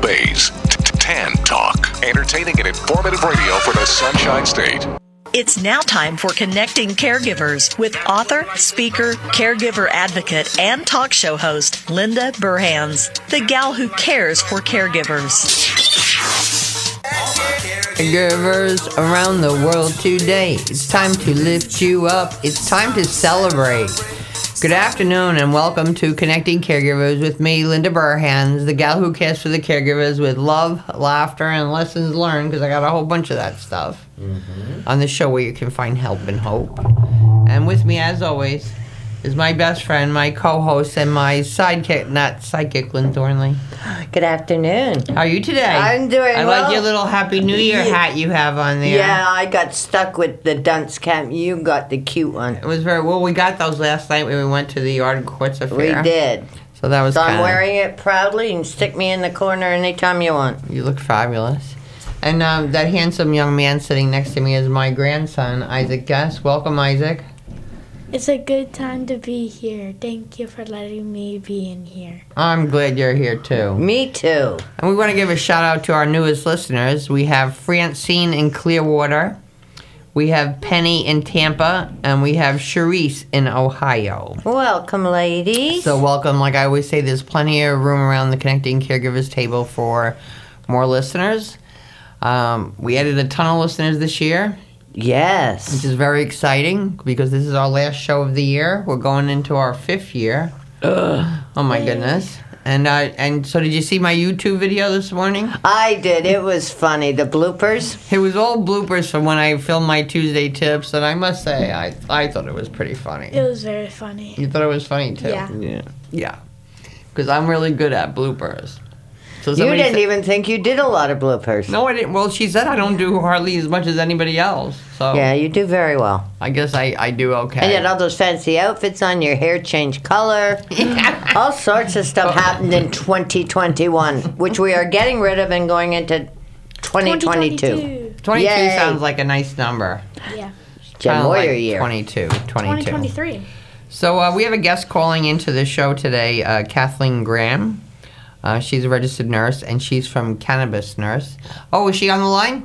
ways. Tan Talk. Entertaining and informative radio for the Sunshine State. It's now time for Connecting Caregivers with author, speaker, caregiver advocate, and talk show host Linda Burhans, the gal who cares for caregivers. Caregivers around the world today. It's time to lift you up. It's time to celebrate. Good afternoon and welcome to Connecting Caregivers with me, Linda Burhans, the gal who cares for the caregivers with love, laughter, and lessons learned, because I got a whole bunch of that stuff on the show where you can find help and hope. And with me, as always, is my best friend, my co-host, and my sidekick, Lynn Thornley. Good afternoon. How are you today? I'm doing I well. like your little Happy New Year hat you have on there. Yeah, I got stuck with the dunce cap. You got the cute one. It was very well. We got those last night when we went to the Art and Quartz Affair. We did. So that was So I'm kinda, wearing it proudly, and stick me in the corner anytime you want. You look fabulous. And that handsome young man sitting next to me is my grandson, Isaac Guest. Welcome, Isaac. It's a good time to be here. Thank you for letting me be in here. I'm glad you're here, too. Me too. And we want to give a shout-out to our newest listeners. We have Francine in Clearwater. We have Penny in Tampa. And we have Charisse in Ohio. Welcome, ladies. So welcome. Like I always say, there's plenty of room around the Connecting Caregivers table for more listeners. We added a ton of listeners this year. Yes. Which is very exciting because this is our last show of the year. We're going into our 5th year. Oh my goodness. And so did you see my YouTube video this morning? I did. It was funny. The bloopers. It was all bloopers from when I filmed my Tuesday tips, and I must say I thought it was pretty funny. It was very funny. You thought it was funny too? Yeah. Yeah. Because I'm really good at bloopers. So You somebody didn't said- even think you did a lot of bloopers. No, I didn't. Well, she said I don't do hardly as much as anybody else. So Yeah, you do very well. I guess I do okay. And you had all those fancy outfits on, your hair changed color. All sorts of stuff happened in 2021, which we are getting rid of and going into 2022. 22 Yay. sounds like a nice number. Yeah. Jen Kinda Moyer like year. 22. 2023. So we have a guest calling into the show today, Kathleen Graham. She's a registered nurse, and she's from Cannabis Nurse. Oh, is she on the line?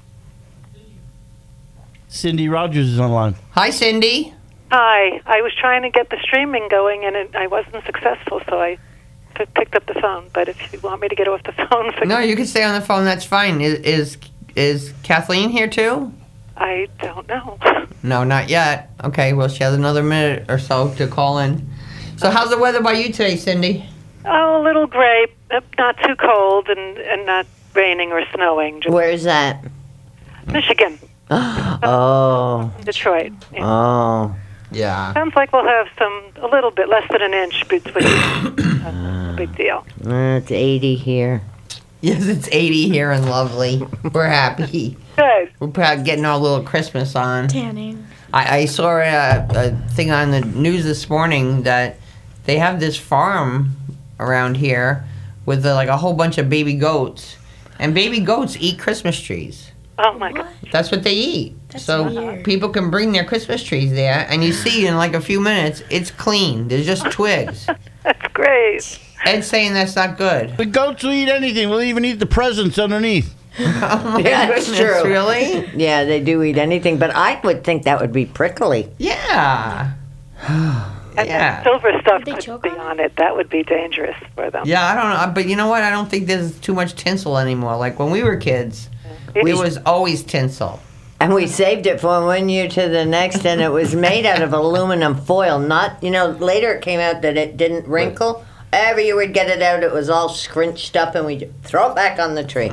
Cindy Rogers is online. Hi, Cindy. Hi. I was trying to get the streaming going, and I wasn't successful, so I picked up the phone. But if you want me to get off the phone... No, you can stay on the phone. That's fine. Is Kathleen here, too? I don't know. No, not yet. Okay, well, she has another minute or so to call in. So how's the weather by you today, Cindy? Oh, a little gray, not too cold, and not raining or snowing. Just Where's that? Michigan, Oh. Detroit. Yeah. Oh. Yeah. Sounds like we'll have a little bit less than an inch between. That's a big deal. It's 80 here. Yes, it's 80 here and lovely. We're happy. Good. We're proud getting our little Christmas on. Tanning. I saw a thing on the news this morning that they have this farm around here with like a whole bunch of baby goats. And baby goats eat Christmas trees. Oh, my God. That's what they eat. That's So weird. people can bring their Christmas trees there, and you see in like a few minutes, it's clean. There's just twigs. That's great. Ed's saying that's not good. The goats will eat anything. We'll even eat the presents underneath. Oh my Yeah, that's goodness, true. really? Yeah, they do eat anything, but I would think that would be prickly. Yeah. And Yeah. silver stuff They could choke be on it? on it. That would be dangerous for them. Yeah, I don't know. But you know what? I don't think there's too much tinsel anymore. Like when we were kids, it was always tinsel. And we saved it from one year to the next, and it was made out of aluminum foil. Not, later it came out that it didn't wrinkle. Every year we'd get it out, it was all scrunched up, and we'd throw it back on the tree.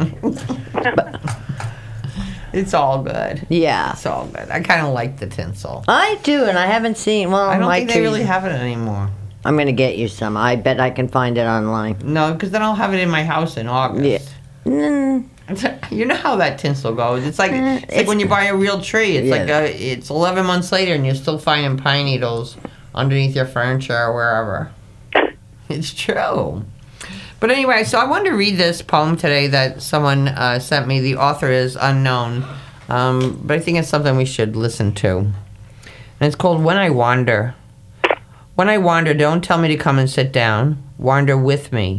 It's all good. Yeah. It's all good. I kind of like the tinsel. I do, and I haven't seen, well, I don't my think they trees- really have it anymore. I'm going to get you some. I bet I can find it online. No, because then I'll have it in my house in August. Mm, You know how that tinsel goes. It's like when you buy a real tree. It's Yeah. like it's 11 months later and you're still finding pine needles underneath your furniture or wherever. It's true. But anyway, so I wanted to read this poem today that someone sent me. The author is unknown, but I think it's something we should listen to. And it's called When I Wander. When I wander, don't tell me to come and sit down. Wander with me.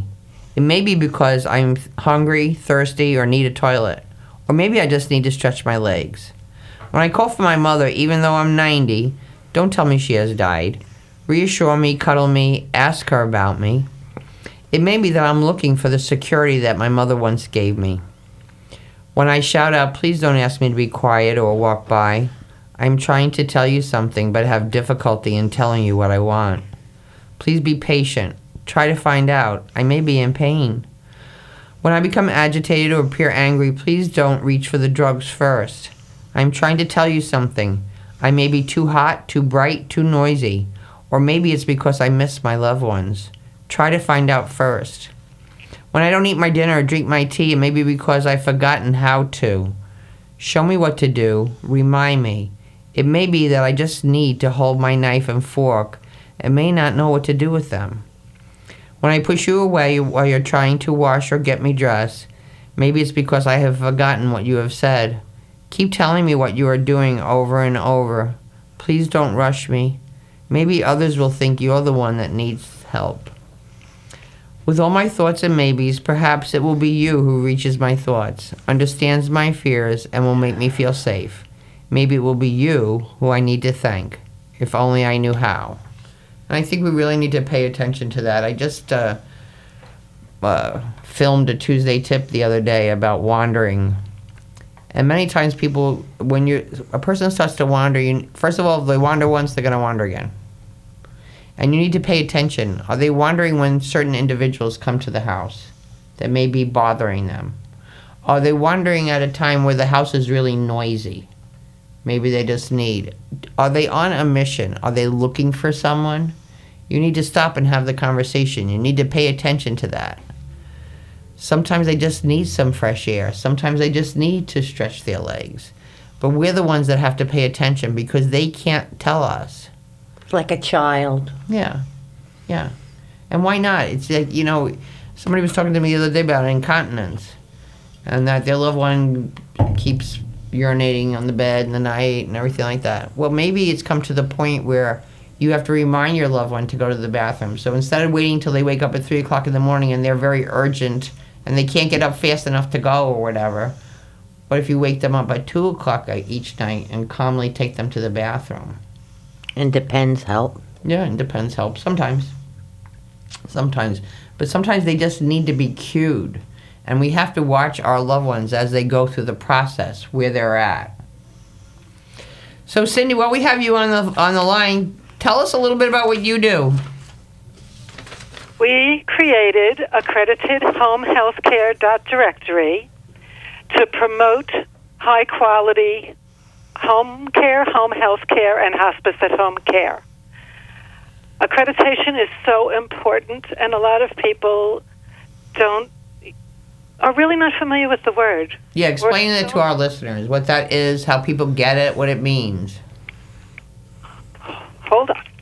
It may be because I'm hungry, thirsty, or need a toilet. Or maybe I just need to stretch my legs. When I call for my mother, even though I'm 90, don't tell me she has died. Reassure me, cuddle me, ask her about me. It may be that I'm looking for the security that my mother once gave me. When I shout out, please don't ask me to be quiet or walk by. I'm trying to tell you something, but have difficulty in telling you what I want. Please be patient. Try to find out. I may be in pain. When I become agitated or appear angry, please don't reach for the drugs first. I'm trying to tell you something. I may be too hot, too bright, too noisy. Or maybe it's because I miss my loved ones. Try to find out first. When I don't eat my dinner or drink my tea, it may be because I've forgotten how to. Show me what to do. Remind me. It may be that I just need to hold my knife and fork and may not know what to do with them. When I push you away while you're trying to wash or get me dressed, maybe it's because I have forgotten what you have said. Keep telling me what you are doing over and over. Please don't rush me. Maybe others will think you're the one that needs help. With all my thoughts and maybes, perhaps it will be you who reaches my thoughts, understands my fears, and will make me feel safe. Maybe it will be you who I need to thank, if only I knew how. And I think we really need to pay attention to that. I just filmed a Tuesday tip the other day about wandering. And many times people, when a person starts to wander, first of all, if they wander once, they're going to wander again. And you need to pay attention. Are they wandering when certain individuals come to the house that may be bothering them? Are they wandering at a time where the house is really noisy? Maybe they just need. Are they on a mission? Are they looking for someone? You need to stop and have the conversation. You need to pay attention to that. Sometimes they just need some fresh air. Sometimes they just need to stretch their legs. But we're the ones that have to pay attention because they can't tell us. Like a child. Yeah. Yeah. And why not? It's like, somebody was talking to me the other day about incontinence. And that their loved one keeps urinating on the bed in the night and everything like that. Well, maybe it's come to the point where you have to remind your loved one to go to the bathroom. So instead of waiting until they wake up at 3 o'clock in the morning and they're very urgent and they can't get up fast enough to go or whatever, what if you wake them up at 2 o'clock each night and calmly take them to the bathroom? And Depends help. Yeah, and Depends help. Sometimes. But sometimes they just need to be cued. And we have to watch our loved ones as they go through the process, where they're at. So, Cindy, while we have you on the line, tell us a little bit about what you do. We created accredited home healthcare directory to promote high-quality home care, home health care, and hospice at home care. Accreditation is so important, and a lot of people are really not familiar with the word. Yeah, explain it to our listeners, what that is, how people get it, what it means. Hold on.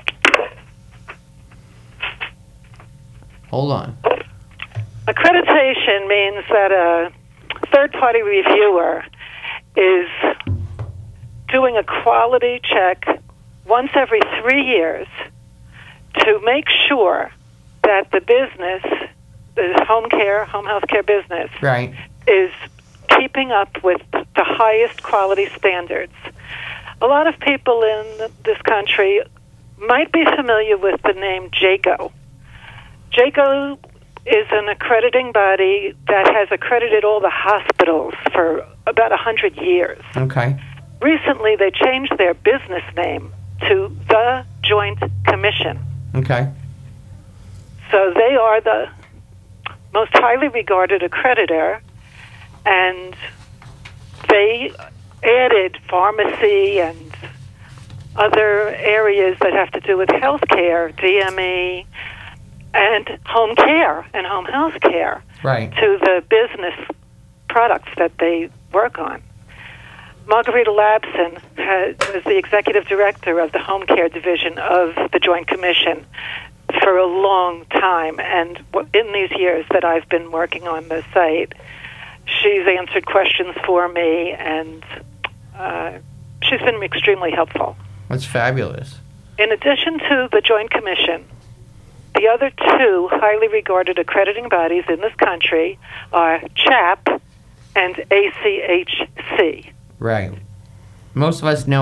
Hold on. Accreditation means that a third-party reviewer is doing a quality check once every 3 years to make sure that the business, the home health care business, right, is keeping up with the highest quality standards. A lot of people in this country might be familiar with the name JCAHO. JCAHO is an accrediting body that has accredited all the hospitals for about 100 years. Okay. Recently, they changed their business name to the Joint Commission. Okay. So they are the most highly regarded accreditor, and they added pharmacy and other areas that have to do with healthcare, DME, and home care and home health care, right, to the business products that they work on. Margarita Labson was the executive director of the home care division of the Joint Commission for a long time, and in these years that I've been working on the site, she's answered questions for me, and she's been extremely helpful. That's fabulous. In addition to the Joint Commission, The other two highly regarded accrediting bodies in this country are CHAP and ACHC. Right. Most of us know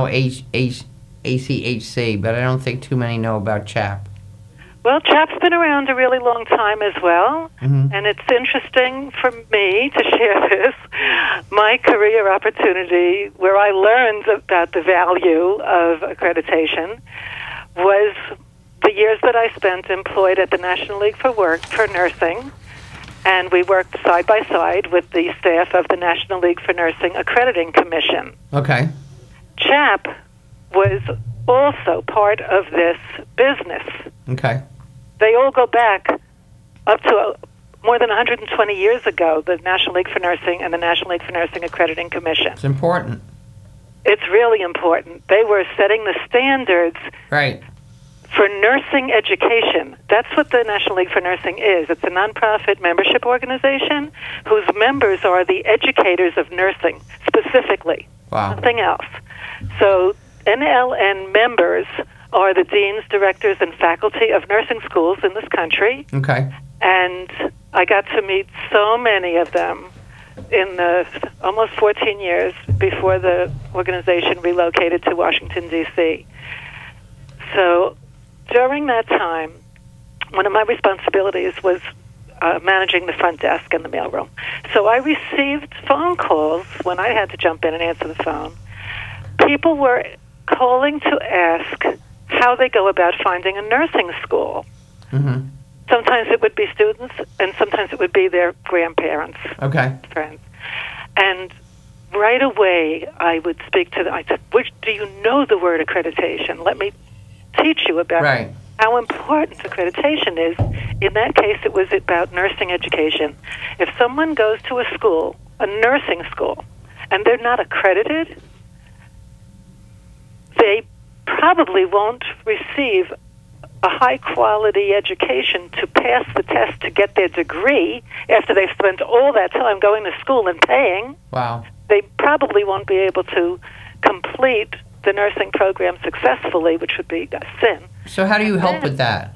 ACHC, but I don't think too many know about CHAP. Well, CHAP's been around a really long time as well, and it's interesting for me to share this. My career opportunity, where I learned about the value of accreditation, was the years that I spent employed at the National League for Nursing, and we worked side by side with the staff of the National League for Nursing Accrediting Commission. Okay. CHAP was also part of this business. Okay. They all go back up to more than 120 years ago, the National League for Nursing and the National League for Nursing Accrediting Commission. It's important. It's really important. They were setting the standards Right. for nursing education. That's what the National League for Nursing is. It's a nonprofit membership organization whose members are the educators of nursing, specifically. Wow. Nothing else. So NLN members are the deans, directors, and faculty of nursing schools in this country. Okay. And I got to meet so many of them in the almost 14 years before the organization relocated to Washington, D.C. So during that time, one of my responsibilities was managing the front desk and the mailroom. So I received phone calls when I had to jump in and answer the phone. People were calling to ask how they go about finding a nursing school. Mm-hmm. Sometimes it would be students, and sometimes it would be their grandparents, Okay. friends. And right away, I would speak to them. I said, do you know the word accreditation? Let me teach you about Right. how important accreditation is. In that case, it was about nursing education. If someone goes to a school, a nursing school, and they're not accredited, they probably won't receive a high-quality education to pass the test to get their degree after they've spent all that time going to school and paying. Wow. They probably won't be able to complete the nursing program successfully, which would be a sin. So how do you help with that?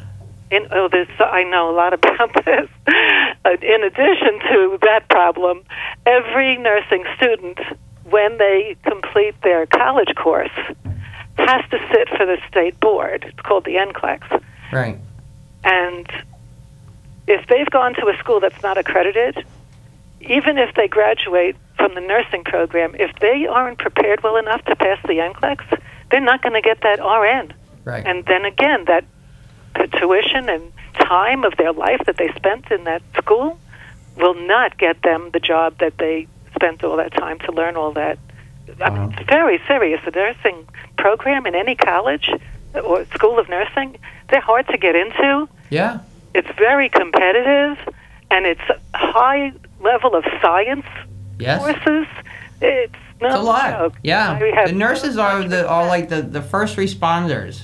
I know a lot about this. In addition to that problem, every nursing student, when they complete their college course, has to sit for the state board. It's called the NCLEX. Right. And if they've gone to a school that's not accredited, even if they graduate from the nursing program, if they aren't prepared well enough to pass the NCLEX, they're not going to get that RN. Right. And then again, that tuition and time of their life that they spent in that school will not get them the job that they spent all that time to learn all that. I mean, it's very serious. The nursing program in any college or school of nursing, they're hard to get into. Yeah. It's very competitive, and it's a high level of science Yes. courses. It's not It's a lot. joke. Yeah. I have The nurses are like the first responders.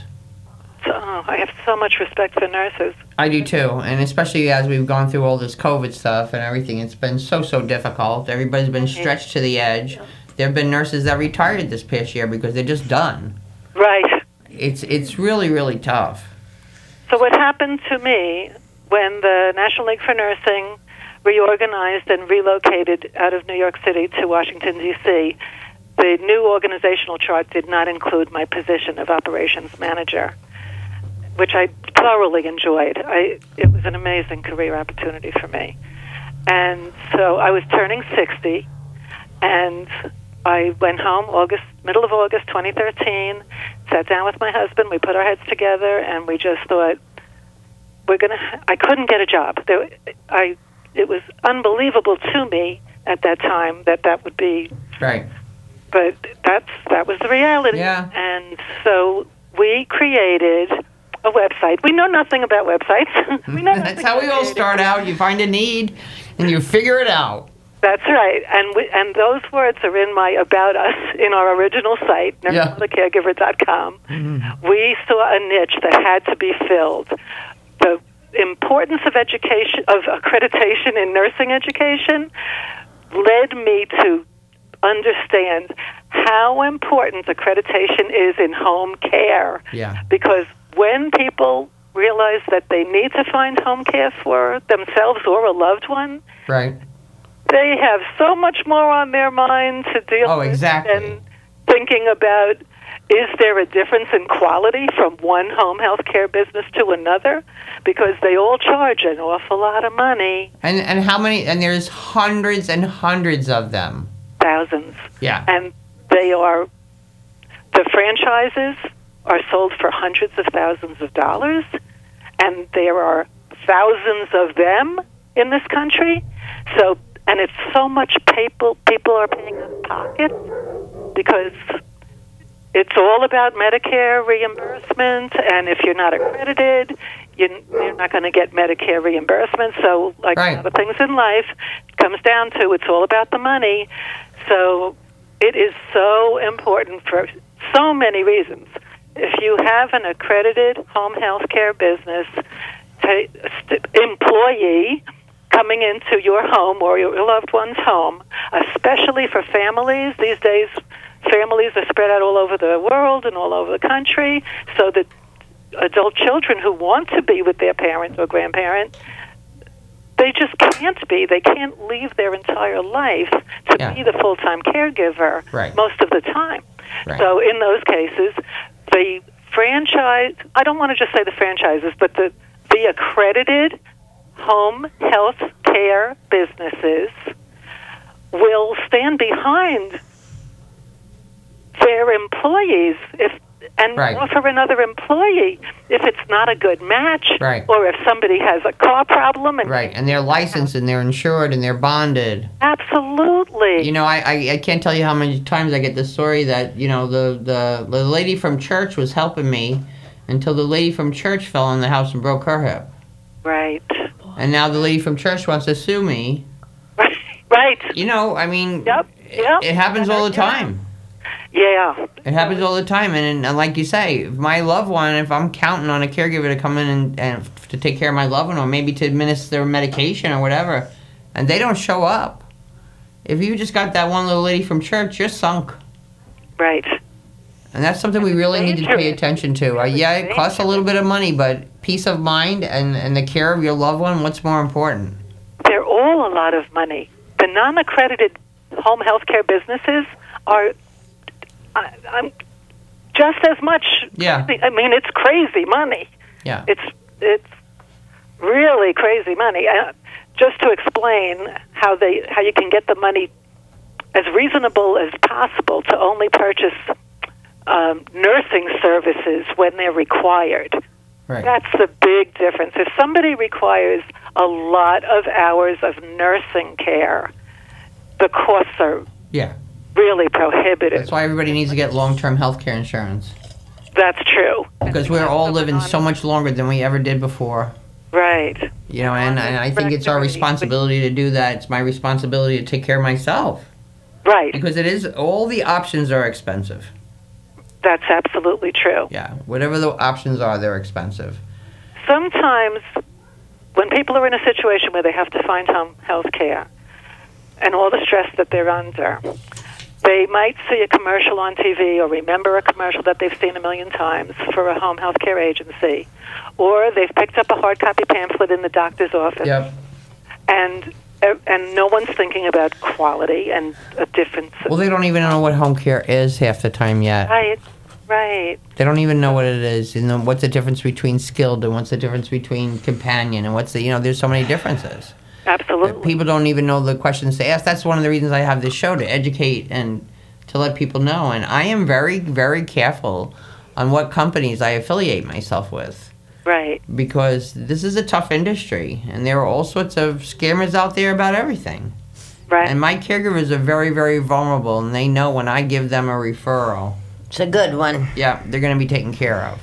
I have so much respect for nurses. I do too, and especially as we've gone through all this COVID stuff and everything, it's been so difficult. Everybody's been stretched to the edge. There have been nurses that retired this past year because they're just done. Right. It's really tough. So what happened to me when the National League for Nursing reorganized and relocated out of New York City to Washington, D.C., the new organizational chart did not include my position of operations manager, which I thoroughly enjoyed. It was an amazing career opportunity for me. And so I was turning 60, and I went home middle of August 2013, sat down with my husband, we put our heads together, and we just thought, I couldn't get a job. It was unbelievable to me at that time that would be... Right. But that was the reality. Yeah. And so we created a website. We know nothing about websites. We know nothing That's how we all about start out. You find a need, and you figure it out. That's right. And those words are in my About Us in our original site, nurseforthecaregiver.com. Mm-hmm. We saw a niche that had to be filled. The importance of education, of accreditation in nursing education, led me to understand how important accreditation is in home care. Yeah. Because when people realize that they need to find home care for themselves or a loved one, Right. they have so much more on their mind to deal Oh, with exactly. than thinking about, is there a difference in quality from one home health care business to another? Because they all charge an awful lot of money, And how many? And there's hundreds and hundreds of them. thousands. Yeah. And the franchises are sold for hundreds of thousands of dollars, and there are thousands of them in this country. So, and it's so much people are paying out of pocket because it's all about Medicare reimbursement, and if you're not accredited, you're not going to get Medicare reimbursement. So, like Right. other things in life, it comes down to it's all about the money. So it is so important for so many reasons. If you have an accredited home health care business employee coming into your home or your loved one's home, especially for families, these days families are spread out all over the world and all over the country, so that adult children who want to be with their parent or grandparent, they just can't be. They can't leave their entire life to be the full-time caregiver most of the time. Right. So in those cases, the franchise, I don't want to just say the franchises, but the accredited home health care businesses will stand behind their employees and offer another employee if it's not a good match, or if somebody has a car problem. And they're licensed and they're insured and they're bonded. Absolutely. You know, I can't tell you how many times I get the story that, you know, the lady from church was helping me until the lady from church fell in the house and broke her hip. Right. And now the lady from church wants to sue me. Right. You know, I mean, Yep. it happens all the time. Yeah. It happens all the time. And like you say, if my loved one, if I'm counting on a caregiver to come in and to take care of my loved one or maybe to administer medication or whatever, and they don't show up, if you just got that one little lady from church, you're sunk. Right. And that's something we really need to pay attention to. Yeah, it costs a little bit of money, but peace of mind and the care of your loved one, what's more important? They're all a lot of money. The non-accredited home health care businesses are just as much. Yeah. I mean, it's crazy money. Yeah. It's really crazy money. Just to explain how you can get the money as reasonable as possible to only purchase nursing services when they're required. Right. That's the big difference. If somebody requires a lot of hours of nursing care, the costs are really prohibitive. That's why everybody needs to get long-term health care insurance. That's true. Because we're all living so much longer than we ever did before. Right. You know, and I think it's our responsibility to do that. It's my responsibility to take care of myself. Right. Because it is, all the options are expensive. That's absolutely true. Yeah. Whatever the options are, they're expensive. Sometimes when people are in a situation where they have to find home health care and all the stress that they're under, they might see a commercial on TV or remember a commercial that they've seen a million times for a home health care agency, or they've picked up a hard copy pamphlet in the doctor's office. Yep. And no one's thinking about quality and a difference. Well, they don't even know what home care is half the time yet. Right. They don't even know what it is. You know, what's the difference between skilled and what's the difference between companion and what's the, you know, there's so many differences. Absolutely. People don't even know the questions to ask. That's one of the reasons I have this show, to educate and to let people know. And I am very, very careful on what companies I affiliate myself with. Right. Because this is a tough industry, and there are all sorts of scammers out there about everything. Right. And my caregivers are very, very vulnerable, and they know when I give them a referral. It's a good one. Yeah, they're going to be taken care of.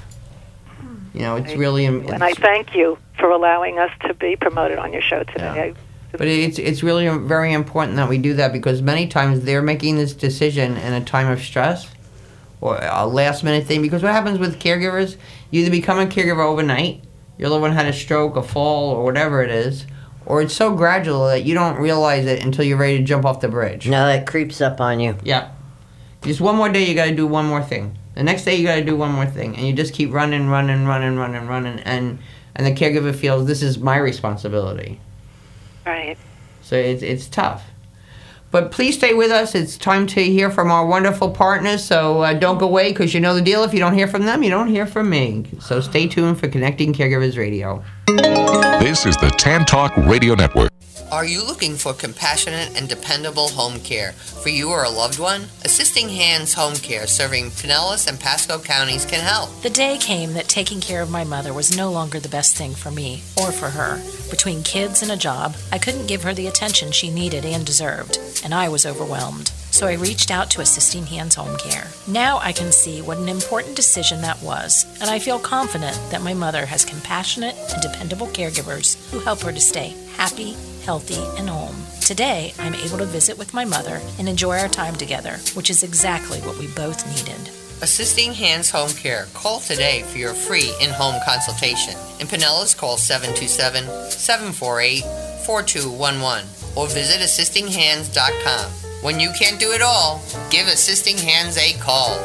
You know, it's really... And I thank you for allowing us to be promoted on your show today. Yeah. But it's really very important that we do that, because many times they're making this decision in a time of stress or a last-minute thing. Because what happens with caregivers, you either become a caregiver overnight, your loved one had a stroke, a fall, or whatever it is, or it's so gradual that you don't realize it until you're ready to jump off the bridge. No, it creeps up on you. Yeah. Just one more day, you got to do one more thing. The next day you got to do one more thing, and you just keep running, and the caregiver feels this is my responsibility. Right. So it's tough. But please stay with us. It's time to hear from our wonderful partners. So don't go away, because you know the deal. If you don't hear from them, you don't hear from me. So stay tuned for Connecting Caregivers Radio. This is the Tan Talk Radio Network. Are you looking for compassionate and dependable home care for you or a loved one? Assisting Hands Home Care, serving Pinellas and Pasco counties, can help. The day came that taking care of my mother was no longer the best thing for me or for her. Between kids and a job, I couldn't give her the attention she needed and deserved, and I was overwhelmed. So I reached out to Assisting Hands Home Care. Now I can see what an important decision that was, and I feel confident that my mother has compassionate and dependable caregivers who help her to stay happy, healthy, and home. Today, I'm able to visit with my mother and enjoy our time together, which is exactly what we both needed. Assisting Hands Home Care. Call today for your free in-home consultation. In Pinellas, call 727-748-4211 or visit assistinghands.com. When you can't do it all, give Assisting Hands a call.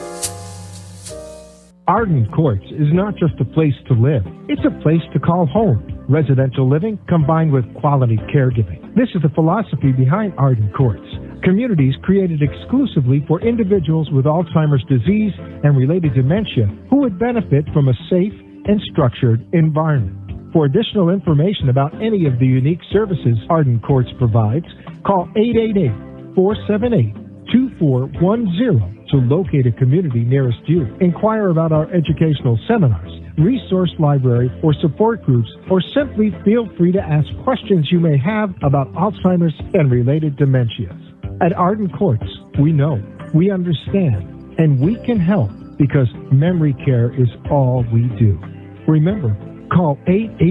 Arden Courts is not just a place to live. It's a place to call home. Residential living combined with quality caregiving. This is the philosophy behind Arden Courts. Communities created exclusively for individuals with Alzheimer's disease and related dementia who would benefit from a safe and structured environment. For additional information about any of the unique services Arden Courts provides, call 888-478-2410 to locate a community nearest you. Inquire about our educational seminars, resource library, or support groups, or simply feel free to ask questions you may have about Alzheimer's and related dementias. At Arden Courts, we know, we understand, and we can help because memory care is all we do. Remember, call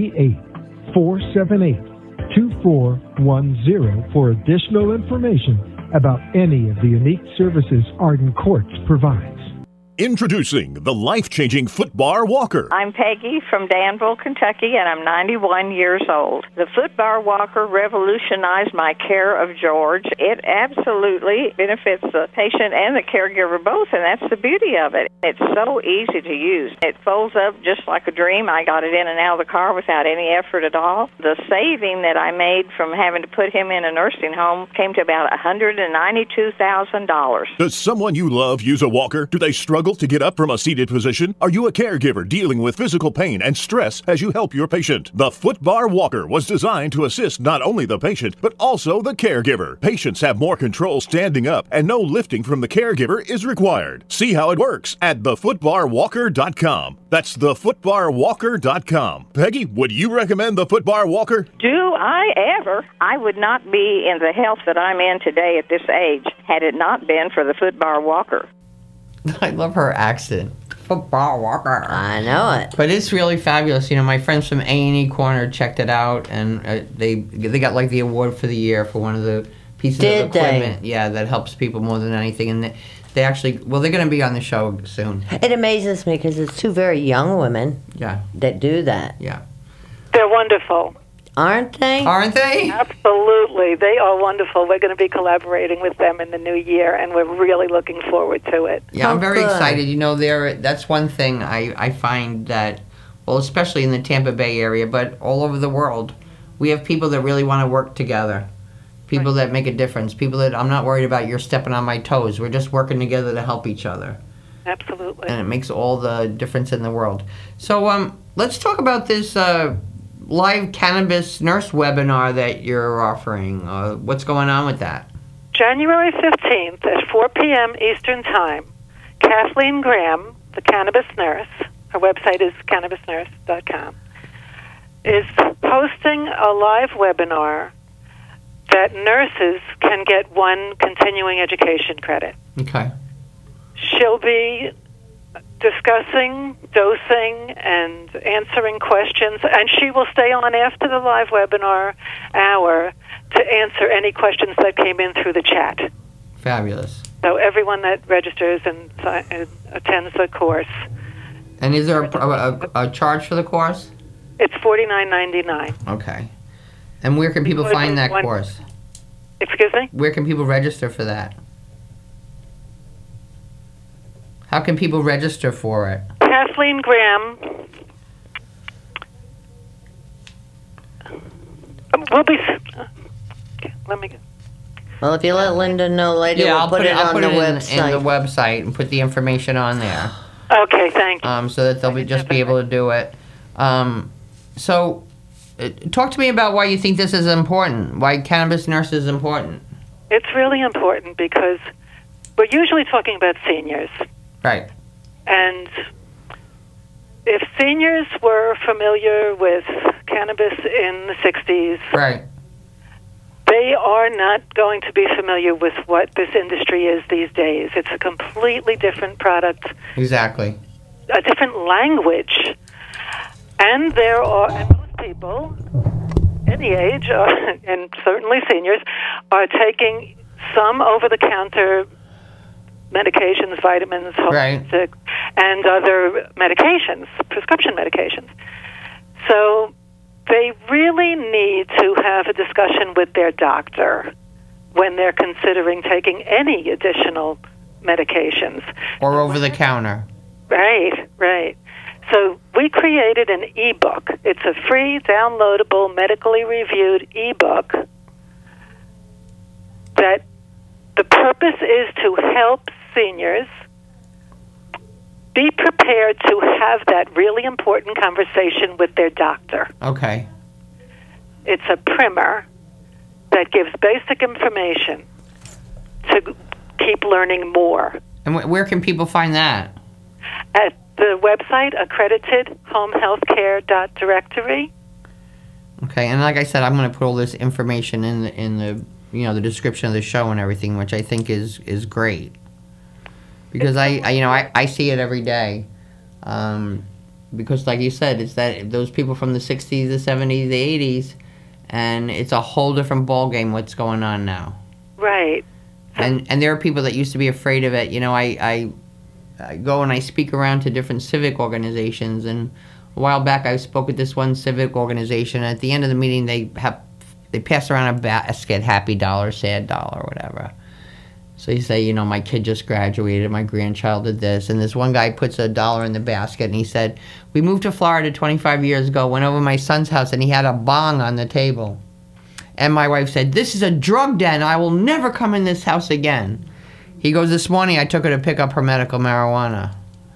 888-478-2410 for additional information about any of the unique services Arden Courts provides. Introducing the life-changing Footbar Walker. I'm Peggy from Danville, Kentucky, and I'm 91 years old. The Footbar Walker revolutionized my care of George. It absolutely benefits the patient and the caregiver both, and that's the beauty of it. It's so easy to use. It folds up just like a dream. I got it in and out of the car without any effort at all. The saving that I made from having to put him in a nursing home came to about $192,000. Does someone you love use a walker? Do they struggle to get up from a seated position? Are you a caregiver dealing with physical pain and stress as you help your patient? The Footbar Walker was designed to assist not only the patient, but also the caregiver. Patients have more control standing up, and no lifting from the caregiver is required. See how it works at thefootbarwalker.com. That's thefootbarwalker.com. Peggy, would you recommend the Footbar Walker? Do I ever? I would not be in the health that I'm in today at this age had it not been for the Footbar Walker. I love her accent. Football Walker. I know it. But it's really fabulous. You know, my friends from A&E Corner checked it out, and they got like the award for the year for one of the pieces of equipment. Yeah, that helps people more than anything. And they actually, well, they're going to be on the show soon. It amazes me because it's two very young women. Yeah. That do that. Yeah. They're wonderful. Aren't they? Aren't they? Absolutely. They are wonderful. We're going to be collaborating with them in the new year, and we're really looking forward to it. Yeah, I'm very excited. You know, that's one thing I find that, well, especially in the Tampa Bay area, but all over the world, we have people that really want to work together. People that make a difference. People that, I'm not worried about you're stepping on my toes. We're just working together to help each other. Absolutely. And it makes all the difference in the world. So let's talk about this live cannabis nurse webinar that you're offering. What's going on with that? January 15th at 4 p.m. Eastern Time, Kathleen Graham, the cannabis nurse, her website is cannabisnurse.com, is hosting a live webinar that nurses can get one continuing education credit. Okay. She'll be discussing dosing and answering questions, and she will stay on after the live webinar hour to answer any questions that came in through the chat. Fabulous. So everyone that registers and attends the course. And is there a charge for the course? It's $49.99. Okay. And where can people find that course? Excuse me? Where can people register for that? How can people register for it? Kathleen Graham will be. Let me. Well, if you let Linda know later, we'll I'll put it I'll on put the it website. in the website and put the information on there. Okay, thank you. So that they'll just be able to do it. So, talk to me about why you think this is important. Why cannabis nurse is important. It's really important because we're usually talking about seniors. Right. And if seniors were familiar with cannabis in the 60s, right, they are not going to be familiar with what this industry is these days. It's a completely different product. Exactly. A different language. And there are, and most people, any age, and certainly seniors, are taking some over-the-counter medications, vitamins, holistic, and other medications, prescription medications. So they really need to have a discussion with their doctor when they're considering taking any additional medications. Or over-the-counter. Right, right. So we created an e-book. It's a free, downloadable, medically reviewed e-book that the purpose is to help seniors be prepared to have that really important conversation with their doctor. Okay. It's a primer that gives basic information to keep learning more. And where can people find that? At the website, accreditedhomehealthcare.directory. Okay, and like I said, I'm going to put all this information in the the description of the show and everything, which I think is great. Because I see it every day. Because like you said, it's that those people from the 60s, the 70s, the 80s, and it's a whole different ballgame what's going on now. Right. And there are people that used to be afraid of it. I go and I speak around to different civic organizations, and a while back I spoke with this one civic organization. At the end of the meeting, they pass around a basket, happy dollar, sad dollar, whatever. So you say, my kid just graduated, my grandchild did this, and this one guy puts $1 in the basket, and he said, we moved to Florida 25 years ago, went over to my son's house, and he had a bong on the table. And my wife said, this is a drug den, I will never come in this house again. He goes, this morning I took her to pick up her medical marijuana.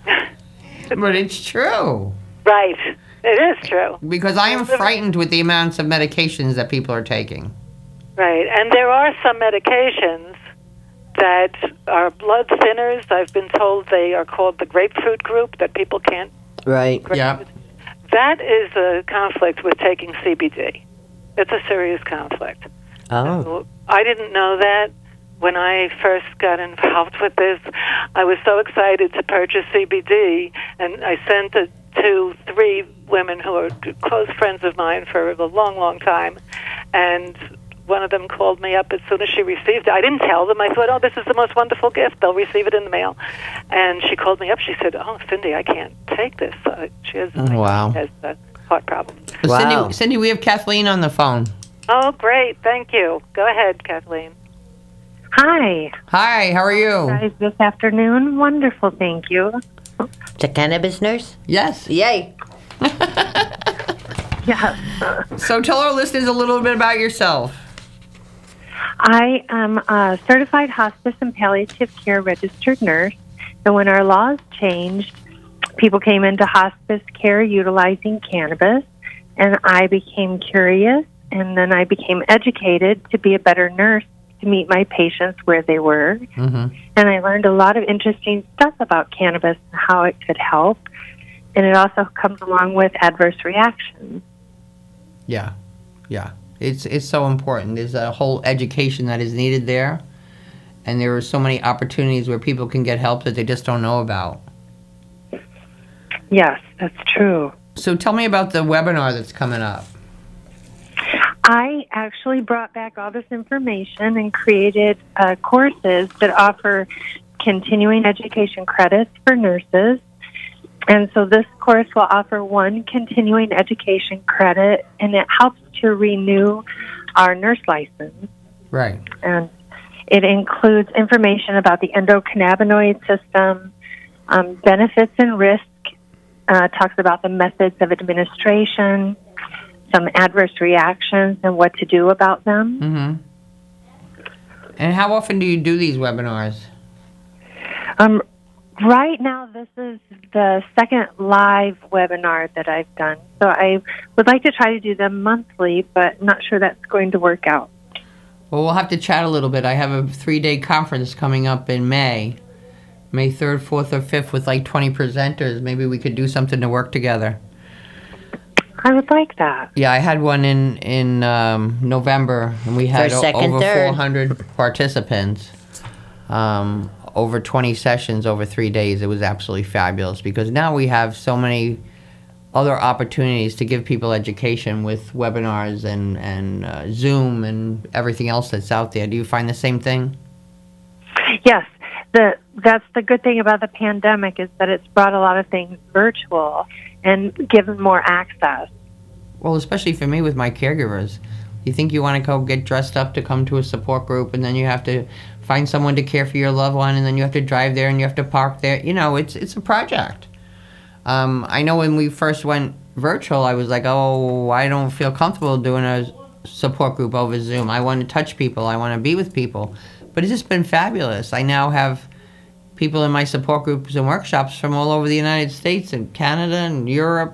But it's true. Right. It is true. Because I am frightened with the amounts of medications that people are taking. Right. And there are some medications that are blood thinners. I've been told they are called the grapefruit group, that people can't. Right. Yeah. That is a conflict with taking CBD. It's a serious conflict. Oh. So I didn't know that. When I first got involved with this, I was so excited to purchase CBD, and I sent it to 3 women who are close friends of mine for a long, long time, and one of them called me up as soon as she received it. I didn't tell them. I thought, oh, this is the most wonderful gift. They'll receive it in the mail. And she called me up. She said, oh, Cindy, I can't take this. She has, has a heart problem. Well, Cindy, we have Kathleen on the phone. Oh, great. Thank you. Go ahead, Kathleen. Hi. Hi, how are you? Guys, this afternoon? Wonderful, thank you. The cannabis nurse? Yes. Yay. Yes. So tell our listeners a little bit about yourself. I am a certified hospice and palliative care registered nurse, and when our laws changed, people came into hospice care utilizing cannabis, and I became curious, and then I became educated to be a better nurse, to meet my patients where they were. Mm-hmm. And I learned a lot of interesting stuff about cannabis and how it could help. And it also comes along with adverse reactions. Yeah. It's so important. There's a whole education that is needed there. And there are so many opportunities where people can get help that they just don't know about. Yes, that's true. So tell me about the webinar that's coming up. I actually brought back all this information and created courses that offer continuing education credits for nurses. And so this course will offer 1 continuing education credit, and it helps to renew our nurse license. Right. And it includes information about the endocannabinoid system, benefits and risk, talks about the methods of administration, some adverse reactions, and what to do about them. Mm-hmm. And how often do you do these webinars? Right now, this is the second live webinar that I've done. So I would like to try to do them monthly, but not sure that's going to work out. Well, we'll have to chat a little bit. I have a 3-day conference coming up in May 3rd, 4th, or 5th, with like 20 presenters. Maybe we could do something to work together. I would like that. Yeah, I had one in November, and we had over 400 participants. Over 20 sessions over 3 days. It was absolutely fabulous because now we have so many other opportunities to give people education with webinars and Zoom and everything else that's out there. Do you find the same thing? Yes. That's the good thing about the pandemic is that it's brought a lot of things virtual and given more access. Well, especially for me with my caregivers. You think you want to go get dressed up to come to a support group, and then you have to find someone to care for your loved one, and then you have to drive there and you have to park there. You know, it's a project. I know when we first went virtual, I was like, oh, I don't feel comfortable doing a support group over Zoom. I want to touch people. I want to be with people. But it's just been fabulous. I now have people in my support groups and workshops from all over the United States and Canada and Europe.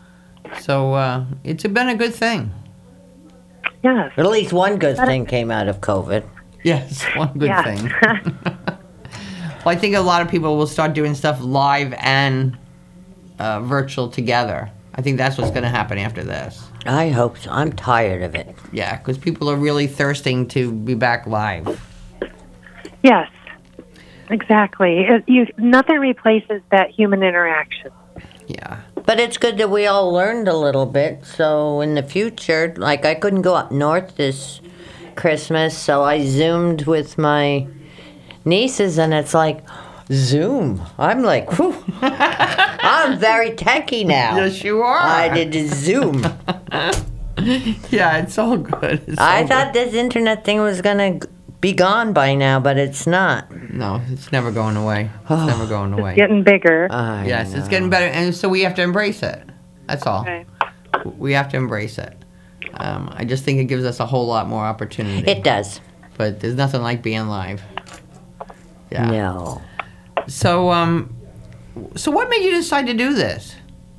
So it's been a good thing. Yes. At least one good thing came out of COVID. Yes, one good thing. Well, I think a lot of people will start doing stuff live and virtual together. I think that's what's going to happen after this. I hope so. I'm tired of it. Yeah, because people are really thirsting to be back live. Yes, exactly. Nothing replaces that human interaction. Yeah. But it's good that we all learned a little bit. So in the future, like I couldn't go up north this Christmas, so I Zoomed with my nieces, and it's like, Zoom. I'm like, whew. I'm very techie now. Yes, you are. I did Zoom. Yeah, it's all good. I thought this internet thing was going to be gone by now, but it's not. No, it's never going away. It's never going away. It's getting bigger. Yes, it's getting better, and so we have to embrace it. That's all. Okay. We have to embrace it. I just think it gives us a whole lot more opportunity. It does. But there's nothing like being live. Yeah. No. So, so what made you decide to do this?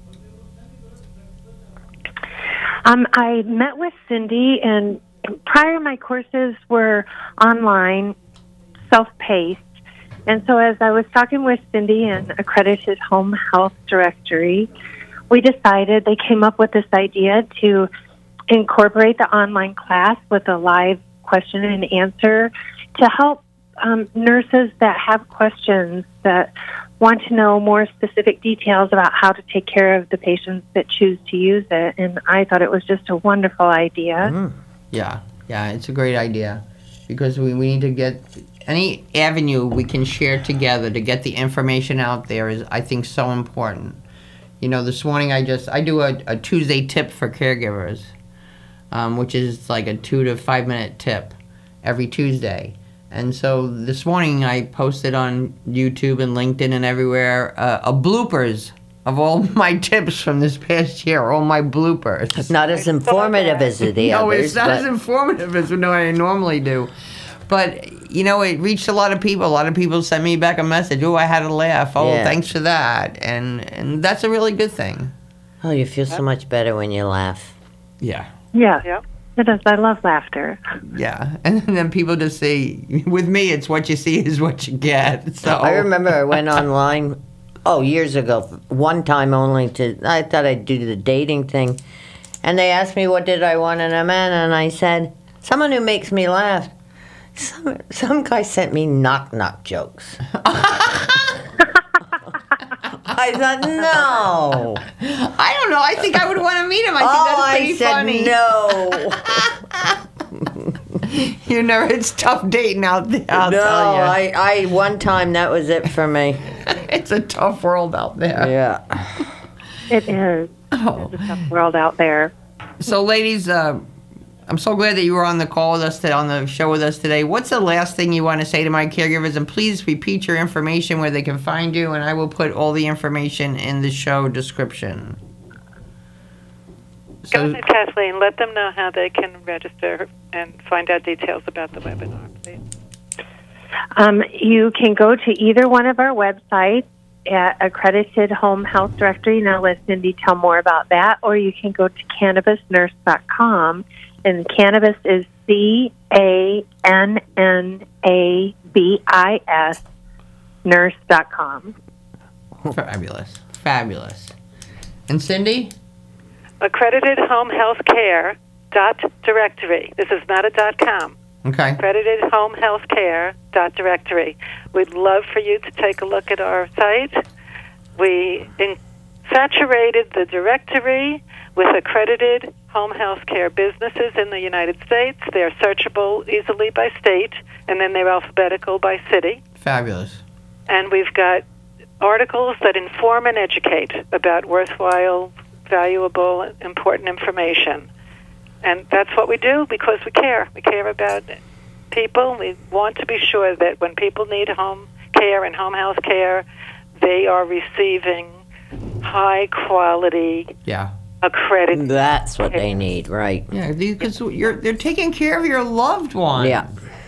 I met with Cindy, and prior my courses were online, self-paced. And so as I was talking with Cindy and Accredited Home Health Directory, we decided, they came up with this idea to incorporate the online class with a live question and answer to help nurses that have questions, that want to know more specific details about how to take care of the patients that choose to use it. And I thought it was just a wonderful idea. Yeah, it's a great idea because we need to get any avenue we can share together to get the information out there is, I think, so important. You know, this morning I do a Tuesday tip for caregivers, which is like a 2 to 5 minute tip every Tuesday. And so this morning I posted on YouTube and LinkedIn and everywhere a bloopers of all my tips from this past year, all my bloopers. It's not as informative as the others. No, it's not as informative as what I normally do. But, you know, it reached a lot of people. A lot of people sent me back a message. Oh, I had a laugh. Oh, Yeah. thanks for that. And that's a really good thing. Oh, you feel so much better when you laugh. Yeah. Yes, Yep. it is. I love laughter. Yeah. And then people just say, with me, it's what you see is what you get. So I remember I went online, years ago, one time only I thought I'd do the dating thing. And they asked me what did I want in a man, and I said, someone who makes me laugh. Some guy sent me knock-knock jokes. I thought, no. I don't know. I think I would want to meet him. I think that's pretty funny. No. You know, it's tough dating out there. I'll No, tell you. I one time that was it for me. It's a tough world out there. Yeah. It is. Oh. It's a tough world out there. So, ladies, I'm so glad that you were on the call with us today, on the show with us today. What's the last thing you want to say to my caregivers? And please repeat your information where they can find you, and I will put all the information in the show description. Go ahead, Kathleen. Let them know how they can register and find out details about the webinar, please. You can go to either one of our websites at Accredited Home Health Directory, and I'll let Cindy tell more about that, or you can go to cannabisnurse.com, and cannabis is CANNABIS nurse.com. Fabulous. And Cindy? Accredited Home Health Care .directory. This is not a .com. Okay. Accredited Home Health Care .directory. We'd love for you to take a look at our site. We saturated the directory with accredited home health care businesses in the United States. They're searchable easily by state, and then they're alphabetical by city. Fabulous. And we've got articles that inform and educate about worthwhile, valuable, important information. And that's what we do because we care. We care about people. We want to be sure that when people need home care and home health care, they are receiving high quality, accredited. That's what they need, right? Yeah, because they're taking care of your loved one. Yeah.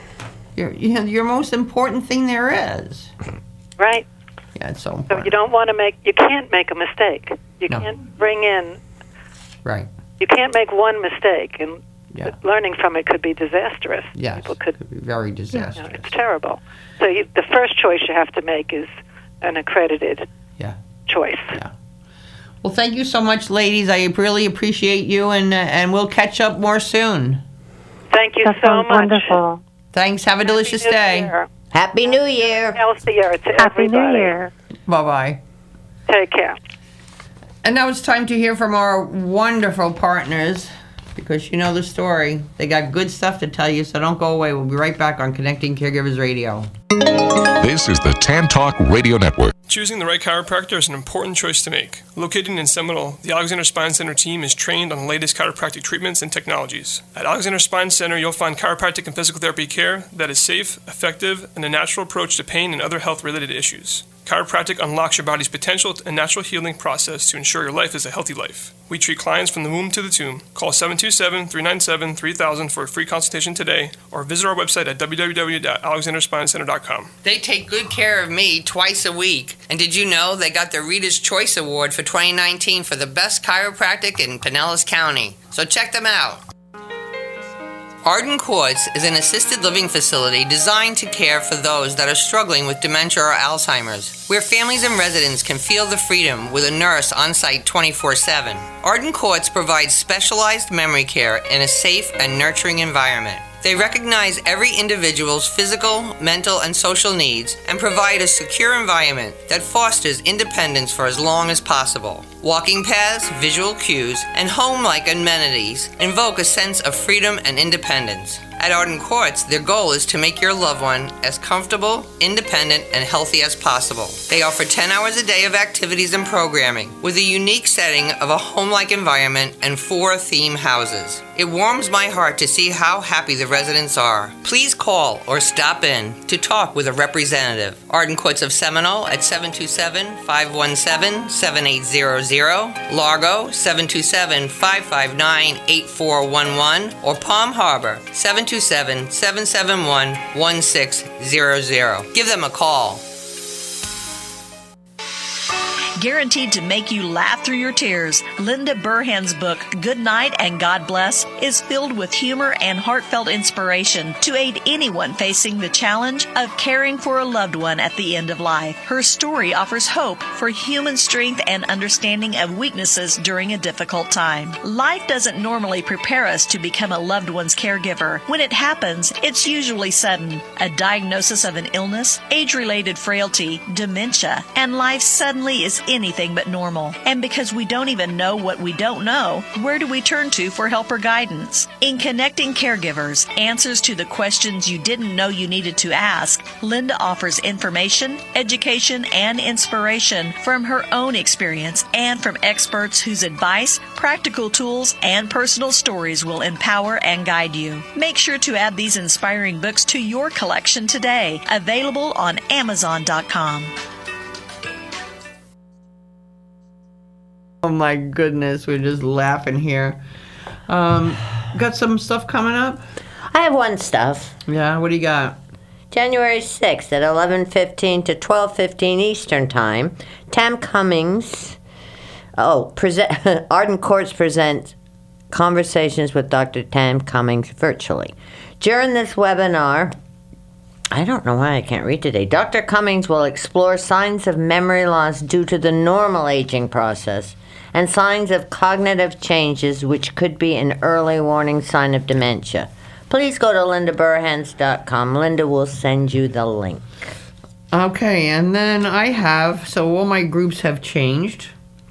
Your most important thing there is. Right. Yeah, it's so important. So you don't want to you can't make a mistake. You can't bring in. Right. You can't make one mistake, and learning from it could be disastrous. Yes, people could be very disastrous. It's terrible. So the first choice you have to make is an accredited choice. Yeah. Well, thank you so much, ladies. I really appreciate you, and we'll catch up more soon. Thank you so much. Wonderful. Thanks. Have a delicious day. Happy New Year. Healthier to Happy everybody. New Year. Bye-bye. Take care. And now it's time to hear from our wonderful partners, because you know the story. They got good stuff to tell you, so don't go away. We'll be right back on Connecting Caregivers Radio. This is the Tan Talk Radio Network. Choosing the right chiropractor is an important choice to make. Located in Seminole, the Alexander Spine Center team is trained on the latest chiropractic treatments and technologies. At Alexander Spine Center, you'll find chiropractic and physical therapy care that is safe, effective, and a natural approach to pain and other health-related issues. Chiropractic unlocks your body's potential and natural healing process to ensure your life is a healthy life. We treat clients from the womb to the tomb. Call 727-397-3000 for a free consultation today, or visit our website at www.alexanderspinecenter.com. They take good care of me twice a week. And did you know they got the Reader's Choice Award for 2019 for the best chiropractic in Pinellas County? So check them out. Arden Courts is an assisted living facility designed to care for those that are struggling with dementia or Alzheimer's, where families and residents can feel the freedom with a nurse on site 24/7. Arden Courts provides specialized memory care in a safe and nurturing environment. They recognize every individual's physical, mental, and social needs and provide a secure environment that fosters independence for as long as possible. Walking paths, visual cues, and home-like amenities invoke a sense of freedom and independence. At Arden Courts, their goal is to make your loved one as comfortable, independent, and healthy as possible. They offer 10 hours a day of activities and programming, with a unique setting of a home-like environment and 4 theme houses. It warms my heart to see how happy the residents are. Please call or stop in to talk with a representative. Arden Courts of Seminole at 727-517-7800, Largo 727-559-8411, or Palm Harbor 727-771-1600. Give them a call. Guaranteed to make you laugh through your tears, Linda Burhan's book, Good Night and God Bless, is filled with humor and heartfelt inspiration to aid anyone facing the challenge of caring for a loved one at the end of life. Her story offers hope for human strength and understanding of weaknesses during a difficult time. Life doesn't normally prepare us to become a loved one's caregiver. When it happens, it's usually sudden. A diagnosis of an illness, age-related frailty, dementia, and life suddenly is anything but normal. And because we don't even know what we don't know, where do we turn to for help or guidance? In Connecting Caregivers, Answers to the Questions You Didn't Know You Needed to Ask, Linda offers information, education, and inspiration from her own experience and from experts whose advice, practical tools, and personal stories will empower and guide you. Make sure to add these inspiring books to your collection today. Available on Amazon.com. Oh my goodness, we're just laughing here. Got some stuff coming up? I have one stuff. Yeah, what do you got? January 6th at 11:15 to 12:15 Eastern Time, Tam Cummings, Arden Courts presents Conversations with Dr. Tam Cummings virtually. During this webinar, I don't know why I can't read today, Dr. Cummings will explore signs of memory loss due to the normal aging process and signs of cognitive changes which could be an early warning sign of dementia. Please go to lindaburhans.com. Linda will send you the link. Okay, and then all my groups have changed.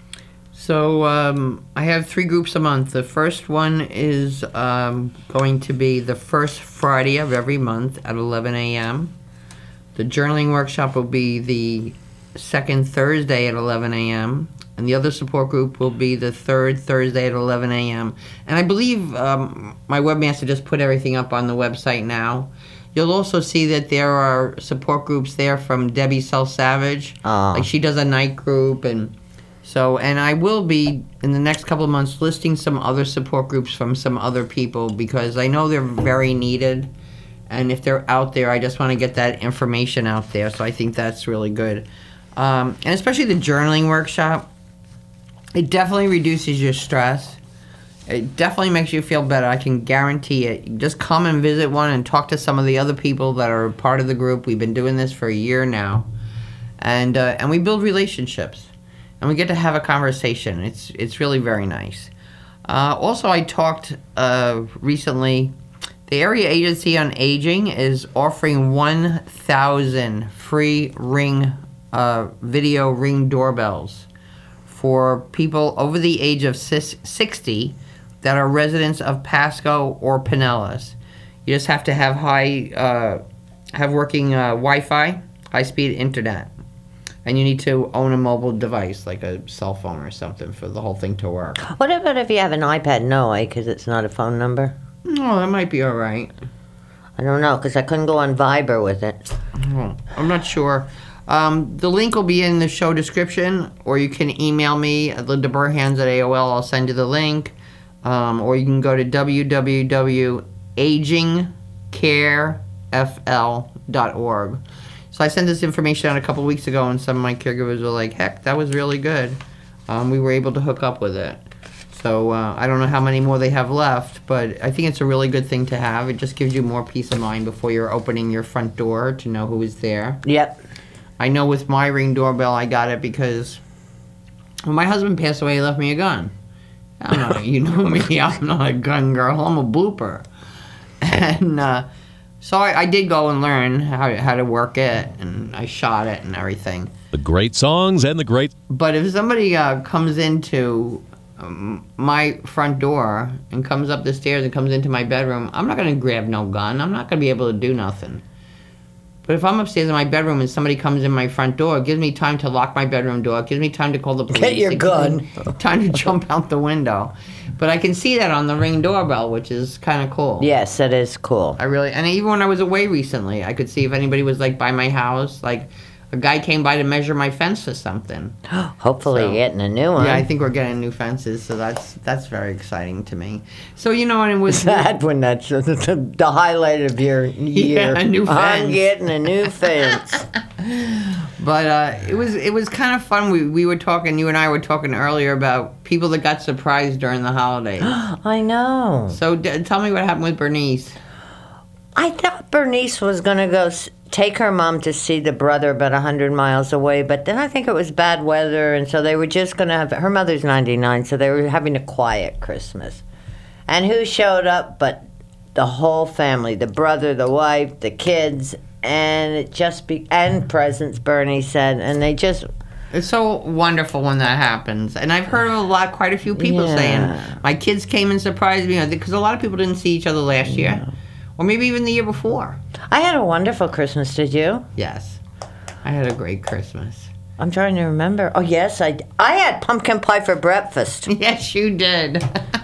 So I have 3 groups a month. The first one is going to be the first Friday of every month at 11 a.m. The journaling workshop will be the second Thursday at 11 a.m. And the other support group will be the third Thursday at 11 a.m. And I believe my webmaster just put everything up on the website now. You'll also see that there are support groups there from Debbie Savage. Like she does a night group. And I will be, in the next couple of months, listing some other support groups from some other people because I know they're very needed. And if they're out there, I just want to get that information out there. So I think that's really good. And especially the journaling workshop. It definitely reduces your stress. It definitely makes you feel better. I can guarantee it. Just come and visit one and talk to some of the other people that are part of the group. We've been doing this for a year now. And we build relationships. And we get to have a conversation. It's really very nice. Also, I talked recently. The Area Agency on Aging is offering 1,000 free video Ring doorbells for people over the age of 60 that are residents of Pasco or Pinellas. You just have to have working Wi-Fi, high-speed internet, and you need to own a mobile device like a cell phone or something for the whole thing to work. What about if you have an iPad? No, because it's not a phone number. Oh, that might be all right. I don't know, because I couldn't go on Viber with it. Oh, I'm not sure. The link will be in the show description, or you can email me at lindaburhans@AOL. I'll send you the link. Or you can go to www.agingcarefl.org. So I sent this information out a couple weeks ago, and some of my caregivers were like, heck, that was really good. We were able to hook up with it. So I don't know how many more they have left, but I think it's a really good thing to have. It just gives you more peace of mind before you're opening your front door to know who is there. Yep. I know with my Ring doorbell, I got it because when my husband passed away, he left me a gun. You know me, I'm not a gun girl, I'm a blooper. And so I did go and learn how to work it, and I shot it and everything. The great songs and the great... But if somebody comes into my front door and comes up the stairs and comes into my bedroom, I'm not going to grab no gun. I'm not going to be able to do nothing. But if I'm upstairs in my bedroom and somebody comes in my front door, it gives me time to lock my bedroom door. It gives me time to call the police. Get your gun. Time to jump out the window. But I can see that on the Ring doorbell, which is kind of cool. Yes, it is cool. And even when I was away recently, I could see if anybody was like by my house, like a guy came by to measure my fence or something. Hopefully you're getting a new one. Yeah, I think we're getting new fences, so that's very exciting to me. So, and it was... Sad when that's the highlight of your year. Yeah, a new fence. I'm getting a new fence. But it was kind of fun. We were talking, you and I were talking earlier about people that got surprised during the holidays. I know. So tell me what happened with Bernice. I thought Bernice was going to go take her mom to see the brother about 100 miles away, but then I think it was bad weather, and so they were just going to have... Her mother's 99, so they were having a quiet Christmas. And who showed up but the whole family, the brother, the wife, the kids, and and presents, Bernie said, and they just... It's so wonderful when that happens. And I've heard of quite a few people saying, my kids came and surprised me, because a lot of people didn't see each other last year. Or maybe even the year before. I had a wonderful Christmas, did you? Yes. I had a great Christmas. I'm trying to remember. Oh, yes, I had pumpkin pie for breakfast. Yes, you did.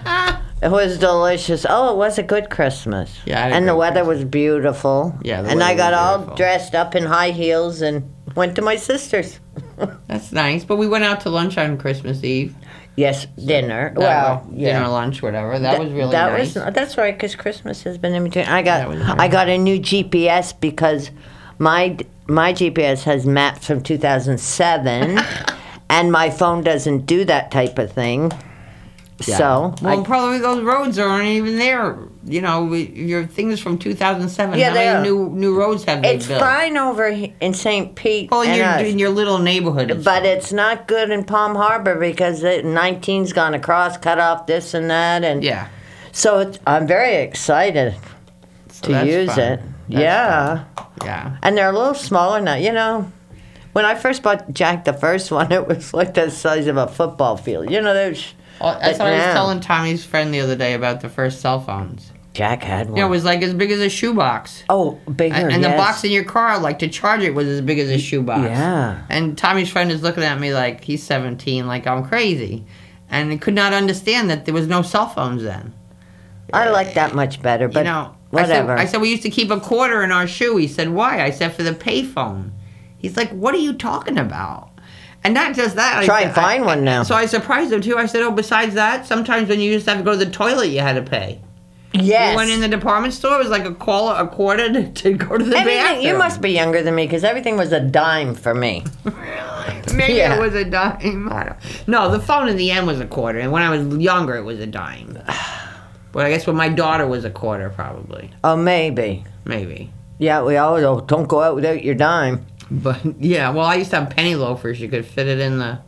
It was delicious. Oh, it was a good Christmas. Yeah, and the weather was beautiful. Yeah, and I got all dressed up in high heels and went to my sister's. That's nice. But we went out to lunch on Christmas Eve. Yes, dinner. Dinner, lunch, whatever. That was really nice. That's right, because Christmas has been in between. I got a new GPS because my GPS has maps from 2007, and my phone doesn't do that type of thing. Yeah. So, probably those roads aren't even there. Your things from 2007. Yeah, how many new roads have they built? It's fine over in St. Pete. Well, in your little neighborhood. But it's not good in Palm Harbor because 19's gone across, cut off this and that, and so I'm very excited to use it. Yeah. And they're a little smaller now. When I first bought Jack, the first one, it was like the size of a football field. That's what I was telling Tommy's friend the other day about the first cell phones. Jack had one. It was like as big as a shoebox. Oh, bigger, And the box in your car, to charge it, was as big as a shoebox. Yeah. And Tommy's friend is looking at me like he's 17, like I'm crazy. And he could not understand that there was no cell phones then. I like that much better, but whatever. I said, we used to keep a quarter in our shoe. He said, why? I said, for the payphone. He's like, what are you talking about? And not just that. Try and find one now. So I surprised him, too. I said, besides that, sometimes when you used to have to go to the toilet, you had to pay. Yes. You went in the department store, it was like a quarter to go to the bathroom. You must be younger than me, because everything was a dime for me. Really? Maybe it was a dime. No, the phone in the end was a quarter, and when I was younger, it was a dime. But I guess when my daughter was a quarter, probably. Oh, maybe. Maybe. Yeah, we always don't go out without your dime. But I used to have penny loafers. You could fit it in where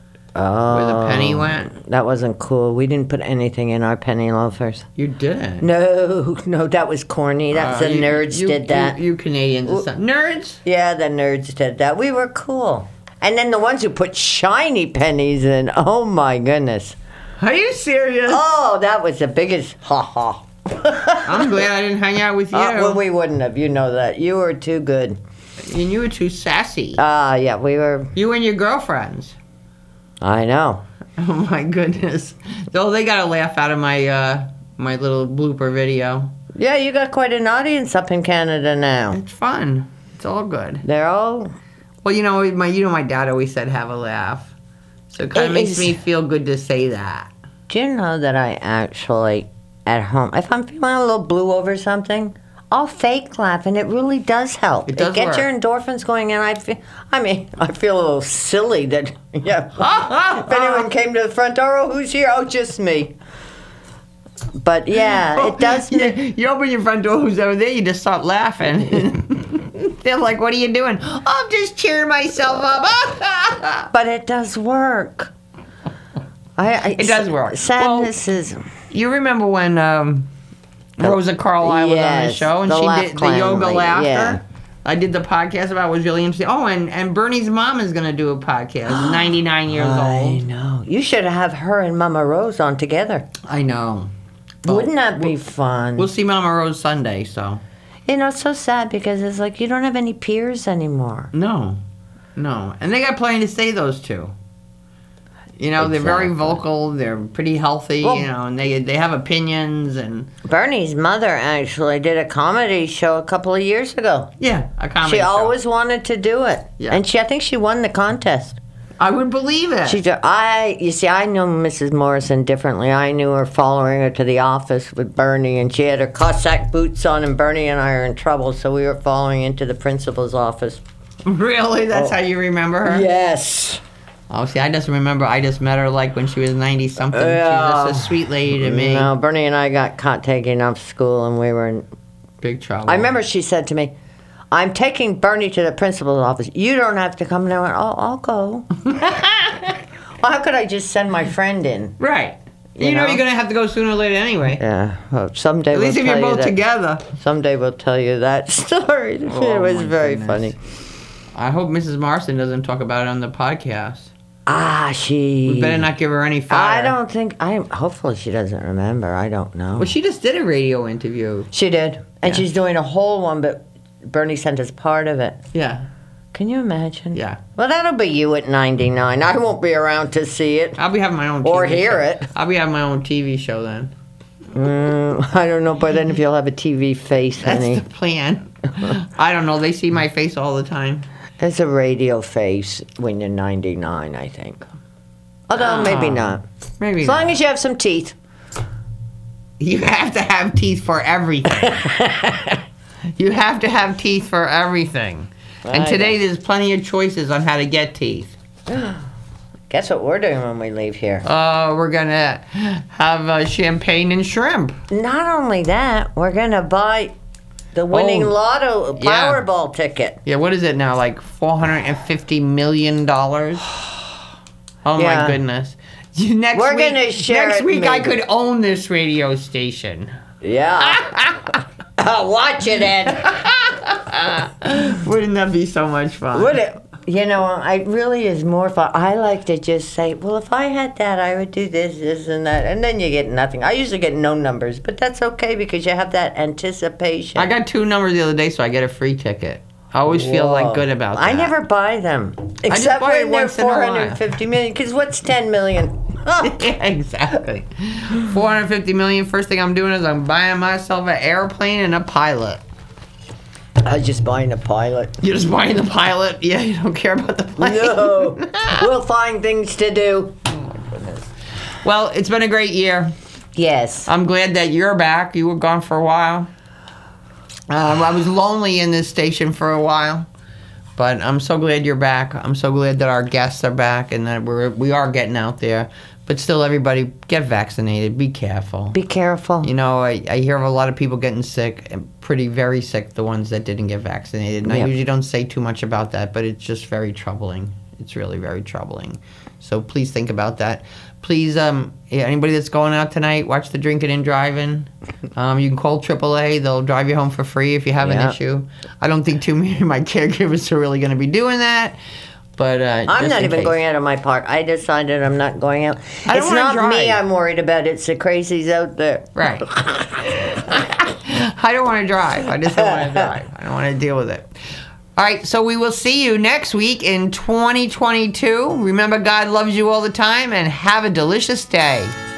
the penny went. That wasn't cool. We didn't put anything in our penny loafers. You didn't? No, that was corny. That's the nerds did that. You Canadians, nerds? Yeah, the nerds did that. We were cool. And then the ones who put shiny pennies in. Oh my goodness. Are you serious? Oh, that was the biggest ha-ha. I'm glad I didn't hang out with you. Well, we wouldn't have. You know that. You were too good. And you were too sassy. Yeah, we were. You and your girlfriends. I know. Oh my goodness. Though they got a laugh out of my my little blooper video. Yeah, you got quite an audience up in Canada now. It's fun. It's all good. They're all. Well, my dad always said have a laugh, so it kind of makes me feel good to say that. Do you know that I actually at home, if I'm feeling a little blue over something, I'll fake laugh, and it really does help. It does gets your endorphins going, and I feel a little silly that, if anyone came to the front door, oh, who's here? Oh, just me. But, it does. You open your front door, who's over there, you just start laughing. They're like, what are you doing? Oh, I'm just cheering myself up. But it does work. It does work. Sadness is... You remember when... Rosa Carlyle was on the show, and she did the yoga laughter. Yeah. I did the podcast about it. Was really interesting. Oh, and Bernie's mom is going to do a podcast. 99 years old. I know. You should have her and Mama Rose on together. I know. Wouldn't that be fun? We'll see Mama Rose Sunday, so. It's so sad because it's like you don't have any peers anymore. No. And they got plenty to say, those two. They're very vocal. They're pretty healthy, and they have opinions. And Bernie's mother actually did a comedy show a couple of years ago. Yeah, a comedy show. She always wanted to do it. Yeah. And I think she won the contest. I would believe it. I know Mrs. Morrison differently. I knew her following her to the office with Bernie, and she had her Cossack boots on, and Bernie and I are in trouble, so we were following into the principal's office. Really? That's how you remember her? Yes. Oh, see, I just met her when she was 90-something. She was just a sweet lady to me. No, Bernie and I got caught taking off school, and we were in big trouble. I remember she said to me, I'm taking Bernie to the principal's office. You don't have to come. And I went, I'll go. Well, how could I just send my friend in? Right. You know you're going to have to go sooner or later anyway. Yeah. Well, someday At least if you're both together. Someday we'll tell you that story. It was very funny. I hope Mrs. Marston doesn't talk about it on the podcast. We better not give her any fire. I don't think. Hopefully she doesn't remember. I don't know. Well, she just did a radio interview. She did. And she's doing a whole one, but Bernie sent us part of it. Yeah. Can you imagine? Yeah. Well, that'll be you at 99. I won't be around to see it. I'll be having my own TV or hear show. it. I'll be having my own TV show then. I don't know by then if you'll have a TV face, honey. That's the plan. I don't know. They see my face all the time. It's a radio face when you're 99, I think. Although, maybe not. Maybe as not. long as you have some teeth. You have to have teeth for everything. You have to have teeth for everything. And today there's plenty of choices on how to get teeth. Guess what we're doing when we leave here? We're going to have champagne and shrimp. Not only that, we're going to buy the winning lotto Powerball ticket. Yeah, what is it now? Like $450 million? Oh, my goodness. We're going to share Next it, week I maybe. could own this radio station. Yeah. Watch it, Ed. Wouldn't that be so much fun? Would it? You know, it really is more fun. I like to just say, well, if I had that, I would do this, this, and that. And then you get nothing. I usually get no numbers, but that's okay because you have that anticipation. I got 2 numbers the other day, so I get a free ticket. I always feel like good about that. I never buy them. I just Except buy it when they're once in a while. 450 million. Because what's 10 million? Yeah, exactly. 450 million. First thing I'm doing is I'm buying myself an airplane and a pilot. I was just buying a pilot. You're just buying the pilot? Yeah, you don't care about the plane? No. We'll find things to do. Oh, my goodness. Well, it's been a great year. Yes. I'm glad that you're back. You were gone for a while. I was lonely in this station for a while. But I'm so glad you're back. I'm so glad that our guests are back and that we are getting out there. But still, everybody, get vaccinated. Be careful. Be careful. You know, I hear of a lot of people getting sick, and very sick, the ones that didn't get vaccinated. And I usually don't say too much about that, but it's just very troubling. It's really very troubling. So please think about that. Please, anybody that's going out tonight, watch the drinking and driving. You can call AAA. They'll drive you home for free if you have an issue. I don't think too many of my caregivers are really going to be doing that. But I'm not even going out of my park. I decided I'm not going out. It's not me I'm worried about. It's the crazies out there. Right. I don't want to drive. I just don't want to drive. I don't want to deal with it. All right, so we will see you next week in 2022. Remember, God loves you all the time, and have a delicious day.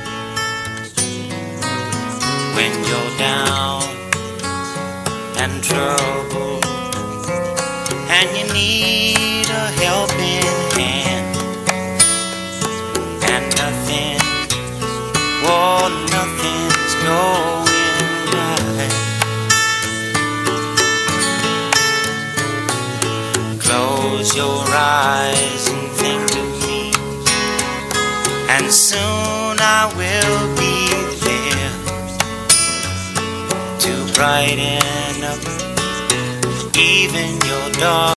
When you're down and troubled and you need a helping hand and nothing's going right. Close your eyes and think of me, and soon I will be there to brighten up even your dark.